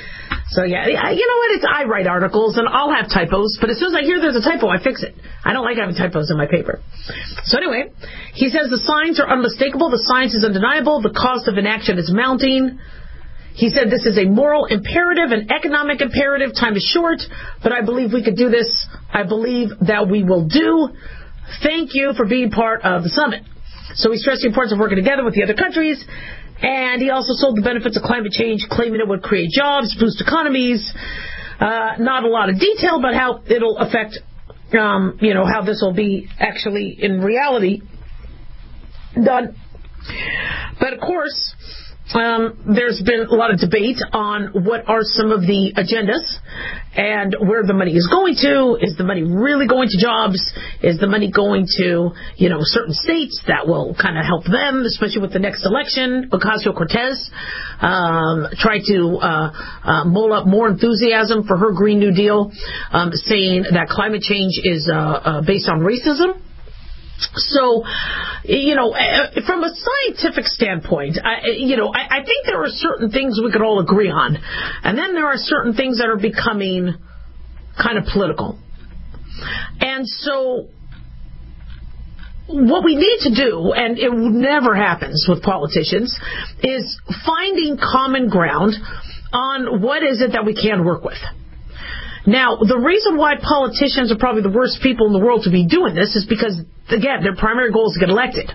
So, yeah, I, you know what? It's, I write articles, and I'll have typos, but as soon as I hear there's a typo, I fix it. I don't like having typos in my paper. So, anyway, he says the signs are unmistakable, the science is undeniable, the cost of inaction is mounting. He said this is a moral imperative, an economic imperative. Time is short, but I believe we could do this. I believe that we will do. Thank you for being part of the summit. So he stressed the importance of working together with the other countries, and he also sold the benefits of climate change, claiming it would create jobs, boost economies. Uh, not a lot of detail, but how it'll affect, um, you know, how this will be actually in reality done. But of course, Um, there's been a lot of debate on what are some of the agendas and where the money is going to. Is the money really going to jobs? Is the money going to, you know, certain states that will kind of help them, especially with the next election? Ocasio-Cortez um, tried to uh, uh, mull up more enthusiasm for her Green New Deal, um, saying that climate change is uh, uh, based on racism. So, you know, from a scientific standpoint, I, you know, I, I think there are certain things we could all agree on. And then there are certain things that are becoming kind of political. And so what we need to do, and it never happens with politicians, is finding common ground on what is it that we can work with. Now, the reason why politicians are probably the worst people in the world to be doing this is because, again, their primary goal is to get elected.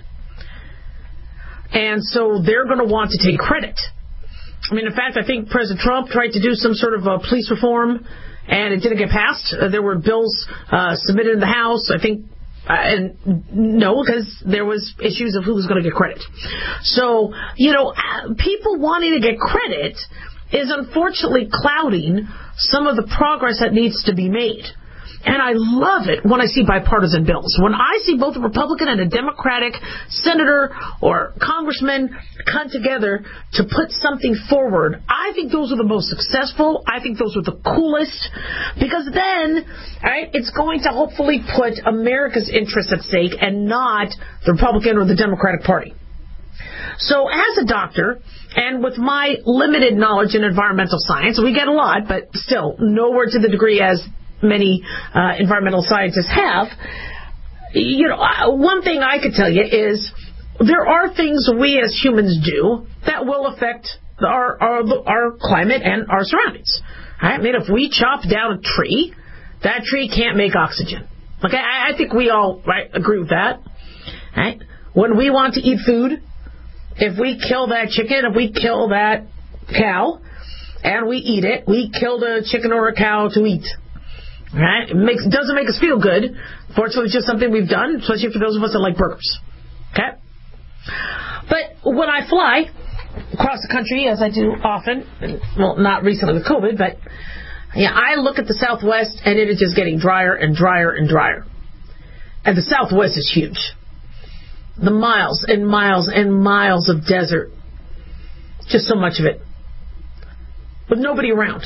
And so they're going to want to take credit. I mean, in fact, I think President Trump tried to do some sort of uh, police reform, and it didn't get passed. Uh, there were bills uh, submitted in the House, I think, uh, and no, because there was issues of who was going to get credit. So, you know, people wanting to get credit is unfortunately clouding some of the progress that needs to be made. And I love it when I see bipartisan bills. When I see both a Republican and a Democratic senator or congressman come together to put something forward, I think those are the most successful. I think those are the coolest. Because then, right, it's going to hopefully put America's interests at stake and not the Republican or the Democratic Party. So as a doctor, and with my limited knowledge in environmental science, we get a lot, but still nowhere to the degree as many uh, environmental scientists have. You know, one thing I could tell you is there are things we as humans do that will affect our our, our climate and our surroundings. Right? I mean, if we chop down a tree, that tree can't make oxygen. Okay, I, I think we all right agree with that. Right? When we want to eat food, if we kill that chicken, if we kill that cow, and we eat it, we killed a chicken or a cow to eat. Right? It makes, doesn't make us feel good. Fortunately, it's just something we've done, especially for those of us that like burgers. Okay? But when I fly across the country, as I do often, and, well, not recently with COVID, but yeah, I look at the Southwest, and it is just getting drier and drier and drier. And the Southwest is huge. The miles and miles and miles of desert. Just so much of it. With nobody around.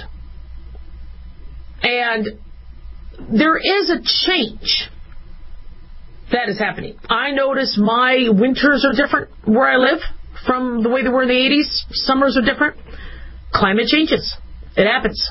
And there is a change that is happening. I notice my winters are different where I live from the way they were in the eighties. Summers are different. Climate changes. It happens.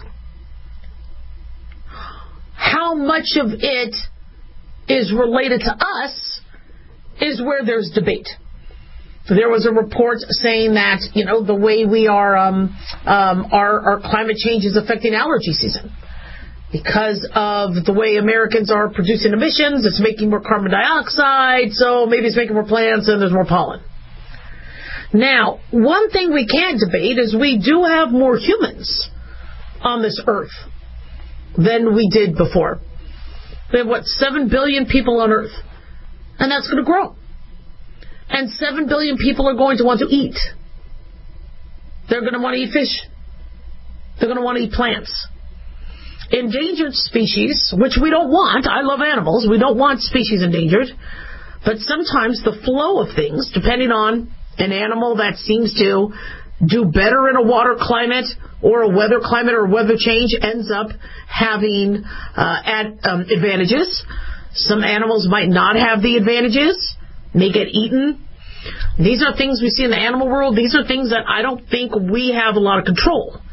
How much of it is related to us is where there's debate. There was a report saying that, you know, the way we are, um, um, our, our climate change is affecting allergy season. Because of the way Americans are producing emissions, it's making more carbon dioxide, so maybe it's making more plants and there's more pollen. Now, one thing we can't debate is we do have more humans on this earth than we did before. We have, what, seven billion people on Earth. And that's going to grow. And seven billion people are going to want to eat. They're going to want to eat fish. They're going to want to eat plants. Endangered species, which we don't want. I love animals. We don't want species endangered. But sometimes the flow of things, depending on an animal that seems to do better in a water climate or a weather climate or weather change, ends up having uh, ad, um, advantages. Some animals might not have the advantages, may get eaten. These are things we see in the animal world. These are things that I don't think we have a lot of control.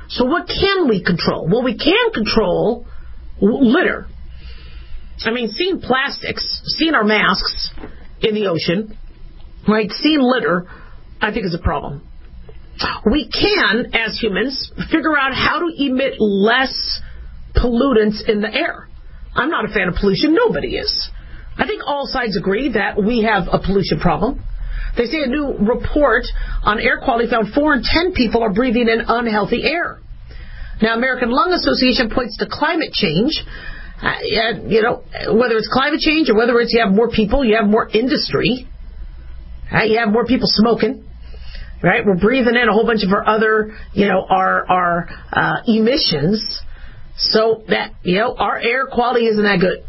So what can we control? Well, we can control litter. I mean, seeing plastics, seeing our masks in the ocean, right, seeing litter, I think is a problem. We can, as humans, figure out how to emit less pollutants in the air. I'm not a fan of pollution. Nobody is. I think all sides agree that we have a pollution problem. They say a new report on air quality found four in ten people are breathing in unhealthy air. Now, American Lung Association points to climate change. Uh, you know, whether it's climate change or whether it's you have more people, you have more industry, right? You have more people smoking, right? We're breathing in a whole bunch of our other, you know, our our uh, emissions, so that, you know, our air quality isn't that good.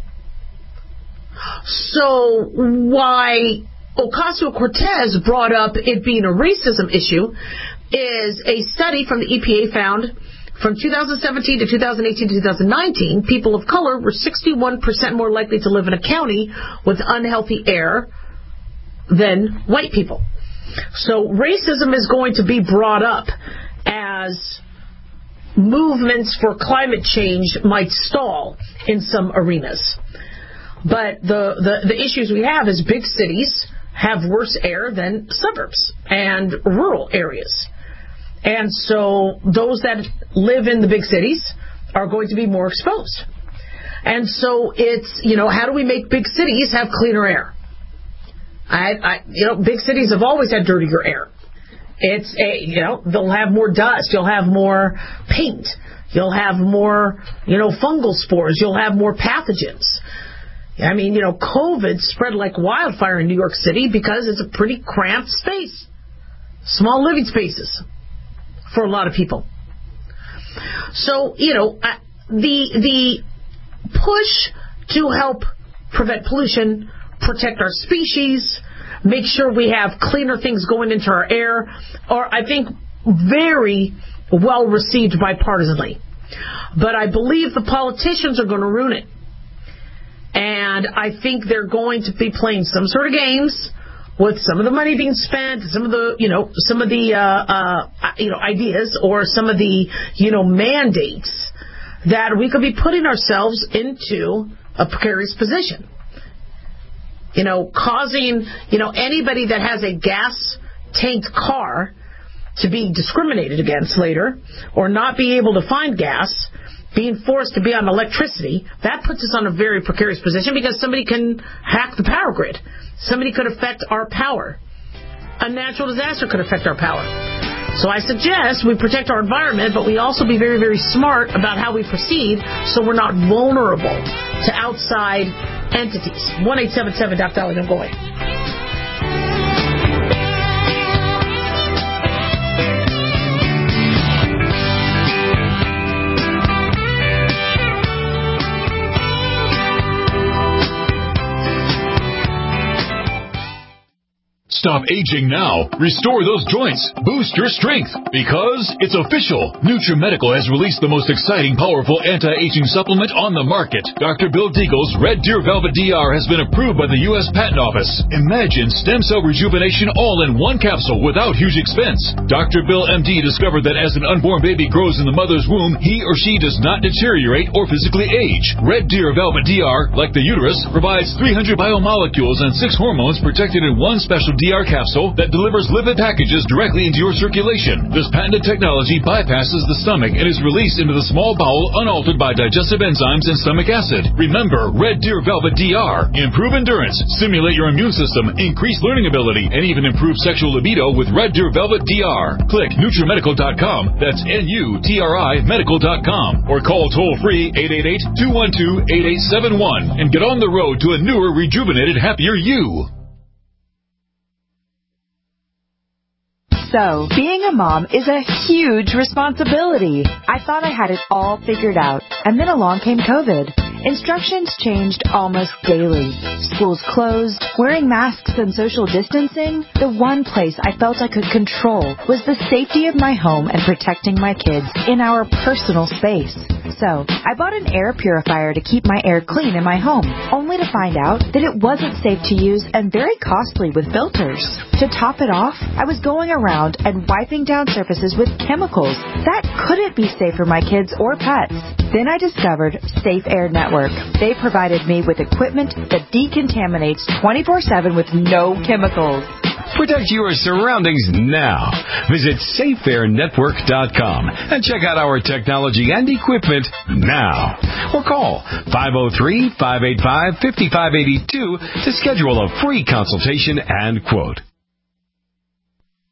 So why Ocasio-Cortez brought up it being a racism issue is a study from the E P A found from two thousand seventeen to two thousand eighteen to two thousand nineteen, people of color were sixty-one percent more likely to live in a county with unhealthy air than white people. So racism is going to be brought up as movements for climate change might stall in some arenas. But the, the, the issues we have is big cities have worse air than suburbs and rural areas. And so those that live in the big cities are going to be more exposed. And so it's, you know, how do we make big cities have cleaner air? I, I, you know, big cities have always had dirtier air. It's a, you know, they'll have more dust. You'll have more paint. You'll have more, you know, fungal spores. You'll have more pathogens. I mean, you know, COVID spread like wildfire in New York City because it's a pretty cramped space. Small living spaces for a lot of people. So, you know, uh, the the push to help prevent pollution, protect our species, make sure we have cleaner things going into our air, are, I think, very well received bipartisanly. But I believe the politicians are going to ruin it. And I think they're going to be playing some sort of games with some of the money being spent, some of the, you know, some of the, uh, uh, you know, ideas or some of the, you know, mandates that we could be putting ourselves into a precarious position. You know, causing, you know, anybody that has a gas tanked car to be discriminated against later or not be able to find gas, being forced to be on electricity, that puts us on a very precarious position because somebody can hack the power grid. Somebody could affect our power. A natural disaster could affect our power. So I suggest we protect our environment, but we also be very, very smart about how we proceed so we're not vulnerable to outside entities. one eight seven seven Doc Dolly, don't go away. Stop aging now. Restore those joints. Boost your strength. Because it's official. NutriMedical has released the most exciting, powerful anti-aging supplement on the market. Doctor Bill Deagle's Red Deer Velvet D R has been approved by the U S Patent Office. Imagine stem cell rejuvenation all in one capsule without huge expense. Doctor Bill M D discovered that as an unborn baby grows in the mother's womb, he or she does not deteriorate or physically age. Red Deer Velvet D R, like the uterus, provides three hundred biomolecules and six hormones protected in one special D R capsule that delivers lipid packages directly into your circulation. This patented technology bypasses the stomach and is released into the small bowel unaltered by digestive enzymes and stomach acid. Remember, Red Deer Velvet D R. Improve endurance, stimulate your immune system, increase learning ability, and even improve sexual libido with Red Deer Velvet D R. Click NutriMedical dot com, that's N U T R I medical dot com, or call toll-free eight eight eight, two one two, eight eight seven one and get on the road to a newer, rejuvenated, happier you. So, being a mom is a huge responsibility. I thought I had it all figured out, and then along came COVID. Instructions changed almost daily. Schools closed, wearing masks and social distancing. The one place I felt I could control was the safety of my home and protecting my kids in our personal space. so, I bought an air purifier to keep my air clean in my home, only to find out that it wasn't safe to use and very costly with filters. To top it off, I was going around and wiping down surfaces with chemicals. That couldn't be safe for my kids or pets. Then I discovered Safe Air Network. They provided me with equipment that decontaminates twenty-four seven with no chemicals. Protect your surroundings now. Visit safe air network dot com and check out our technology and equipment now. Or call five oh three, five eight five, five five eight two to schedule a free consultation and quote.